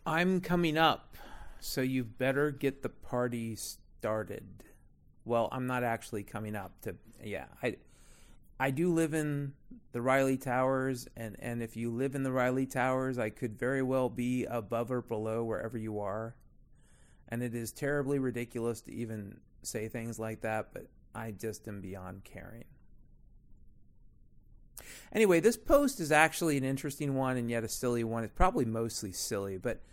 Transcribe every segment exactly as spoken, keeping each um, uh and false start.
I'm coming up, so you better get the party started. Well, I'm not actually coming up to, yeah, I I do live in the Riley Towers, and, and if you live in the Riley Towers, I could very well be above or below wherever you are. And it is terribly ridiculous to even say things like that, but I just am beyond caring. Anyway, this post is actually an interesting one and yet a silly one. It's probably mostly silly, but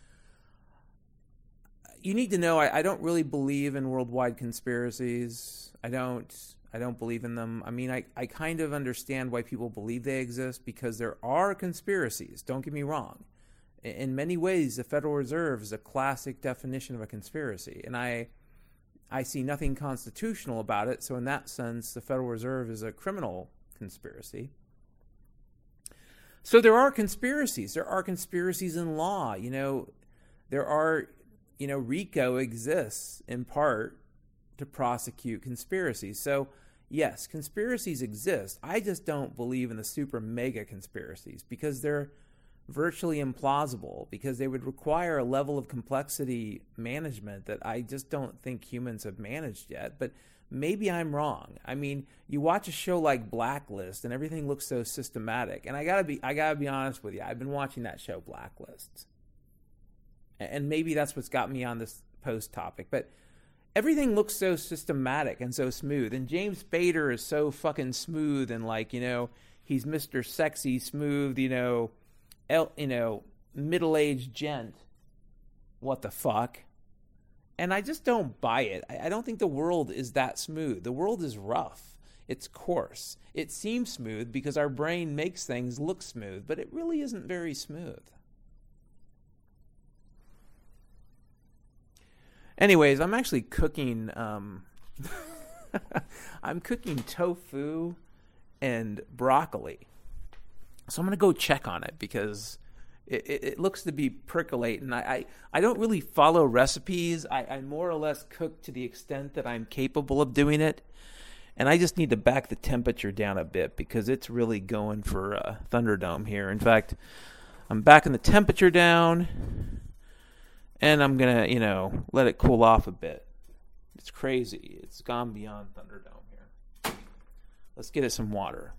you need to know I, I don't really believe in worldwide conspiracies. I don't I don't believe in them. I mean, I, I kind of understand why people believe they exist because there are conspiracies. Don't get me wrong. In many ways, the Federal Reserve is a classic definition of a conspiracy, and I I see nothing constitutional about it. So in that sense, the Federal Reserve is a criminal conspiracy. So there are conspiracies. There are conspiracies in law. You know, there are, you know, RICO exists in part to prosecute conspiracies. So yes, conspiracies exist. I just don't believe in the super mega conspiracies because they're virtually implausible, because they would require a level of complexity management that I just don't think humans have managed yet. But maybe I'm wrong. I mean, you watch a show like Blacklist and everything looks so systematic. And I gotta be I gotta be honest with you. I've been watching that show Blacklist. And maybe that's what's got me on this post topic. But everything looks so systematic and so smooth. And James Spader is so fucking smooth and like, you know, he's Mister Sexy, smooth, you know, el, you know, middle-aged gent. What the fuck? And I just don't buy it. I, I don't think the world is that smooth. The world is rough. It's coarse. It seems smooth because our brain makes things look smooth, but it really isn't very smooth. Anyways, I'm actually cooking, um, I'm cooking tofu and broccoli. So I'm going to go check on it because it, it, it looks to be percolating. I, I, I don't really follow recipes. I, I more or less cook to the extent that I'm capable of doing it. And I just need to back the temperature down a bit because it's really going for uh, Thunderdome here. In fact, I'm backing the temperature down. And I'm going to, you know, let it cool off a bit. It's crazy. It's gone beyond Thunderdome here. Let's get it some water.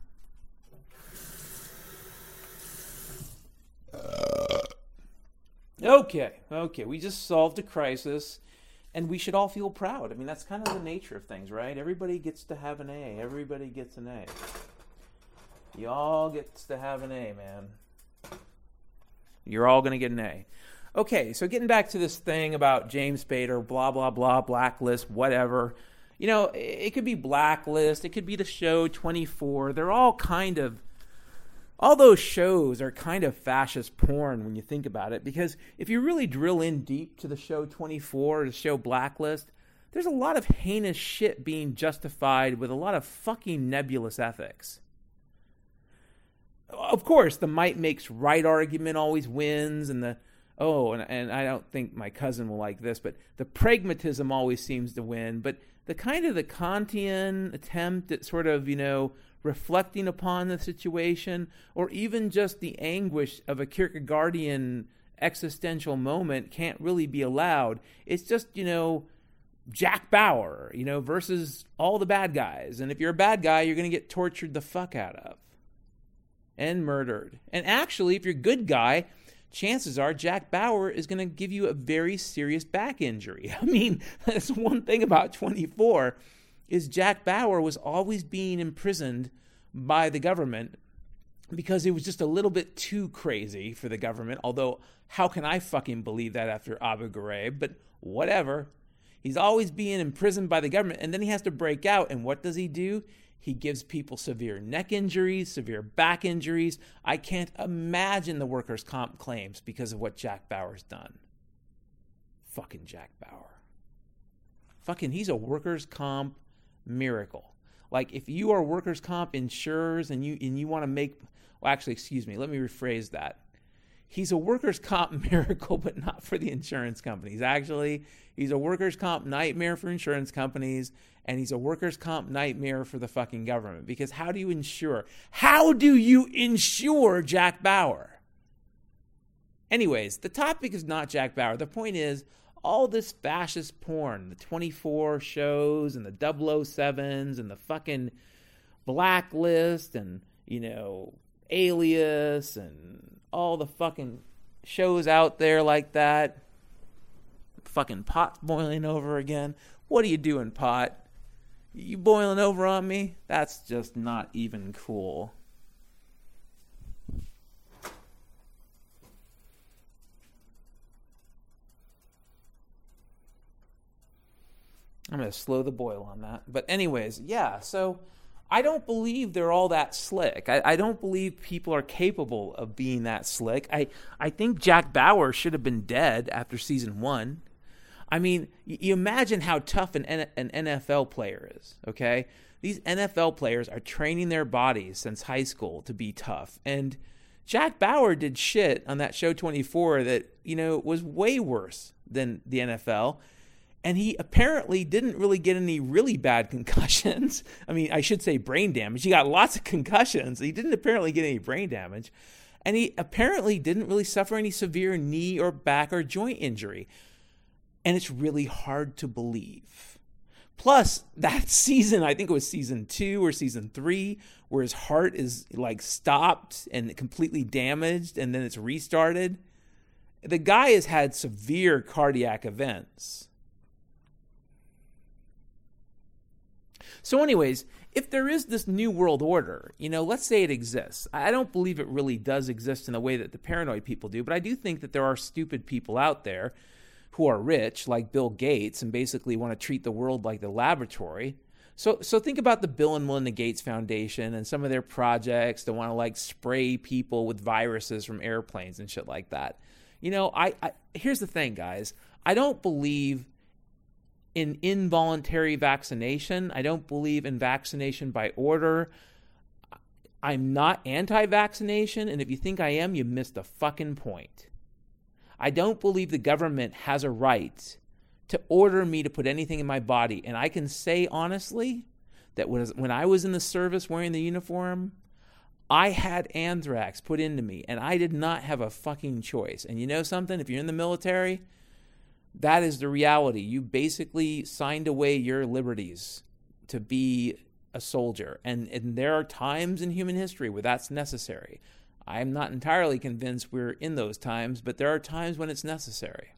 Uh. Okay, okay. We just solved a crisis, and we should all feel proud. I mean, that's kind of the nature of things, right? Everybody gets to have an A. Everybody gets an A. You all gets to have an A, man. You're all going to get an A. Okay, so getting back to this thing about James Spader, blah, blah, blah, Blacklist, whatever. You know, it could be Blacklist. It could be the show twenty-four. They're all kind of, all those shows are kind of fascist porn when you think about it. Because if you really drill in deep to the show twenty-four, the show Blacklist, there's a lot of heinous shit being justified with a lot of fucking nebulous ethics. Of course, the might makes right argument always wins, and the Oh, and, and I don't think my cousin will like this, but the pragmatism always seems to win. But the kind of the Kantian attempt at sort of, you know, reflecting upon the situation, or even just the anguish of a Kierkegaardian existential moment can't really be allowed. It's just, you know, Jack Bauer, you know, versus all the bad guys. And if you're a bad guy, you're going to get tortured the fuck out of and murdered. And actually, if you're a good guy, chances are Jack Bauer is going to give you a very serious back injury. I mean, that's one thing about twenty-four is Jack Bauer was always being imprisoned by the government because it was just a little bit too crazy for the government. Although, how can I fucking believe that after Abu Ghraib? But whatever. He's always being imprisoned by the government, and then he has to break out. And what does he do? He gives people severe neck injuries, severe back injuries. I can't imagine the workers' comp claims because of what Jack Bauer's done. Fucking Jack Bauer. Fucking, he's a workers' comp miracle. Like, if you are workers' comp insurers and you and you want to make... Well, actually, excuse me. Let me rephrase that. He's a workers' comp miracle, but not for the insurance companies. Actually, he's a workers' comp nightmare for insurance companies, and he's a workers' comp nightmare for the fucking government. Because how do you insure? How do you insure Jack Bauer? Anyways, the topic is not Jack Bauer. The point is, all this fascist porn, the twenty-four shows and the double oh sevens and the fucking Blacklist and, you know, Alias and all the fucking shows out there like that. Fucking pot boiling over again. What are you doing, pot? You boiling over on me? That's just not even cool. I'm going to slow the boil on that. But anyways, yeah, so I don't believe they're all that slick. I, I don't believe people are capable of being that slick. I, I think Jack Bauer should have been dead after season one. I mean, you imagine how tough an, an N F L player is, okay? These N F L players are training their bodies since high school to be tough. And Jack Bauer did shit on that show twenty-four that, you know, was way worse than the N F L. And he apparently didn't really get any really bad concussions. I mean, I should say brain damage. He got lots of concussions. He didn't apparently get any brain damage. And he apparently didn't really suffer any severe knee or back or joint injury. And it's really hard to believe. Plus, that season, I think it was season two or season three, where his heart is like stopped and completely damaged and then it's restarted. The guy has had severe cardiac events. So anyways, if there is this new world order, you know, let's say it exists. I don't believe it really does exist in the way that the paranoid people do, but I do think that there are stupid people out there who are rich, like Bill Gates, and basically want to treat the world like the laboratory. So so think about the Bill and Melinda Gates Foundation and some of their projects that want to like spray people with viruses from airplanes and shit like that. You know, I, I here's the thing, guys. I don't believe in involuntary vaccination. I don't believe in vaccination by order. I'm not anti-vaccination, and if you think I am, you missed the fucking point. I don't believe the government has a right to order me to put anything in my body, and I can say honestly that when I was in the service wearing the uniform, I had anthrax put into me, and I did not have a fucking choice. And you know something? If you're in the military, that is the reality. You basically signed away your liberties to be a soldier. And, and there are times in human history where that's necessary. I'm not entirely convinced we're in those times, but there are times when it's necessary.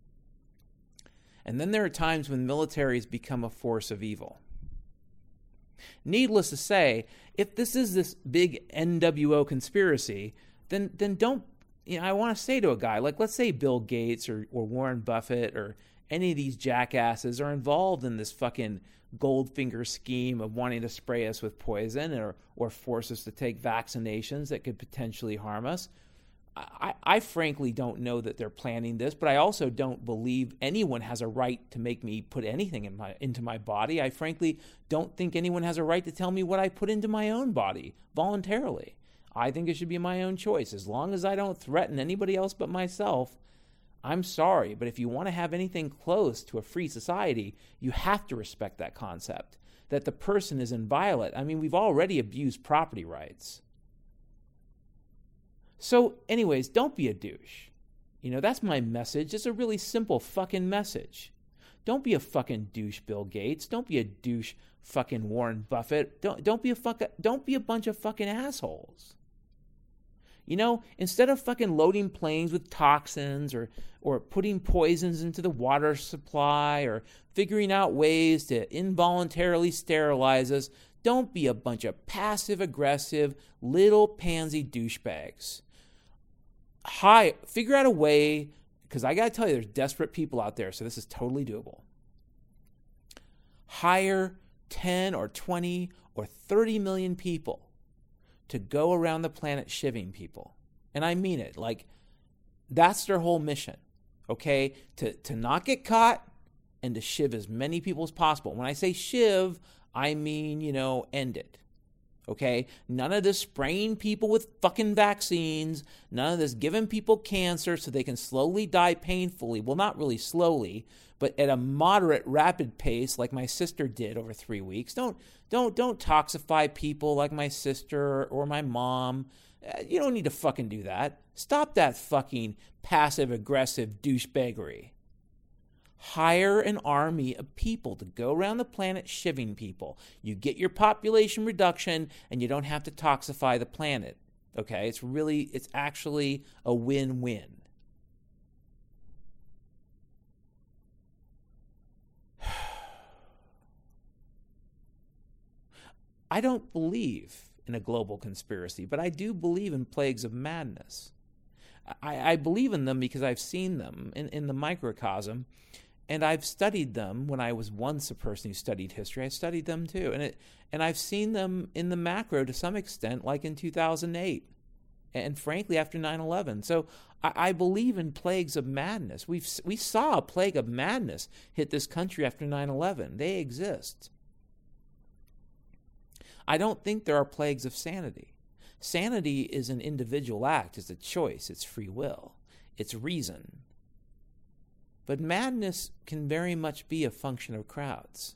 And then there are times when militaries become a force of evil. Needless to say, if this is this big N W O conspiracy, then then don't You know, I want to say to a guy, like let's say Bill Gates or, or Warren Buffett or any of these jackasses are involved in this fucking Goldfinger scheme of wanting to spray us with poison or, or force us to take vaccinations that could potentially harm us. I, I frankly don't know that they're planning this, but I also don't believe anyone has a right to make me put anything in my into my body. I frankly don't think anyone has a right to tell me what I put into my own body voluntarily. I think it should be my own choice. As long as I don't threaten anybody else but myself, I'm sorry. But if you want to have anything close to a free society, you have to respect that concept, that the person is inviolate. I mean, we've already abused property rights. So anyways, don't be a douche. You know, that's my message. It's a really simple fucking message. Don't be a fucking douche, Bill Gates. Don't be a douche, fucking Warren Buffett. Don't, don't be a fuck, don't be a bunch of fucking assholes. You know, instead of fucking loading planes with toxins or or putting poisons into the water supply or figuring out ways to involuntarily sterilize us, don't be a bunch of passive-aggressive little pansy douchebags. Hi, figure out a way, because I got to tell you, there's desperate people out there, so this is totally doable. Hire ten or twenty or thirty million people to go around the planet shivving people. And I mean it. Like, that's their whole mission, okay? To to not get caught and to shiv as many people as possible. When I say shiv, I mean, you know, end it, okay? None of this spraying people with fucking vaccines. None of this giving people cancer so they can slowly die painfully. Well, not really slowly, but at a moderate, rapid pace like my sister did over three weeks. Don't don't don't toxify people like my sister or my mom. Uh, you don't need to fucking do that. Stop that fucking passive-aggressive douchebaggery. Hire an army of people to go around the planet shivving people. You get your population reduction, and you don't have to toxify the planet. Okay? It's really, it's actually a win-win. I don't believe in a global conspiracy, but I do believe in plagues of madness. I, I believe in them because I've seen them in, in the microcosm, and I've studied them when I was once a person who studied history. I studied them too, and it, and I've seen them in the macro to some extent, like in two thousand eight, and frankly after nine eleven. So I, I believe in plagues of madness. We've we saw a plague of madness hit this country after nine eleven. They exist. I don't think there are plagues of sanity. Sanity is an individual act. It's a choice. It's free will. It's reason. But madness can very much be a function of crowds.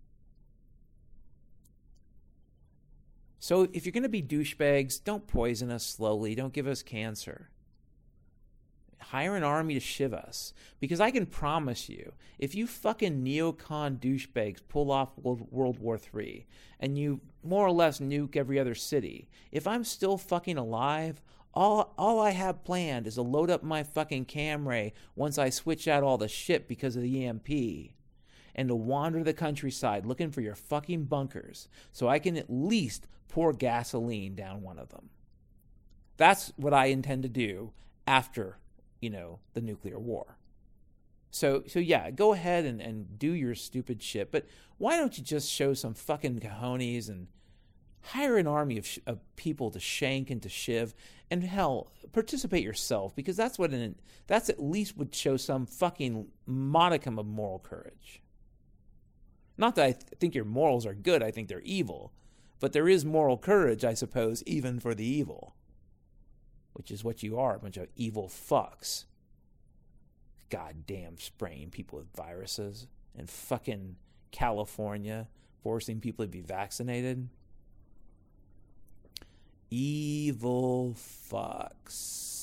So if you're going to be douchebags, don't poison us slowly. Don't give us cancer. Hire an army to shiv us. Because I can promise you, if you fucking neocon douchebags pull off World War Three and you more or less nuke every other city, if I'm still fucking alive, all all I have planned is to load up my fucking Camry once I switch out all the shit because of the E M P, and to wander the countryside looking for your fucking bunkers so I can at least pour gasoline down one of them. That's what I intend to do after, you know, the nuclear war. So, so yeah, go ahead and, and do your stupid shit, but why don't you just show some fucking cojones and hire an army of, sh- of people to shank and to shiv, and hell, participate yourself, because that's what an, that's at least would show some fucking modicum of moral courage. Not that I th- think your morals are good, I think they're evil, but there is moral courage, I suppose, even for the evil. Which is what you are, a bunch of evil fucks. Goddamn spraying people with viruses. And fucking California forcing people to be vaccinated. Evil fucks.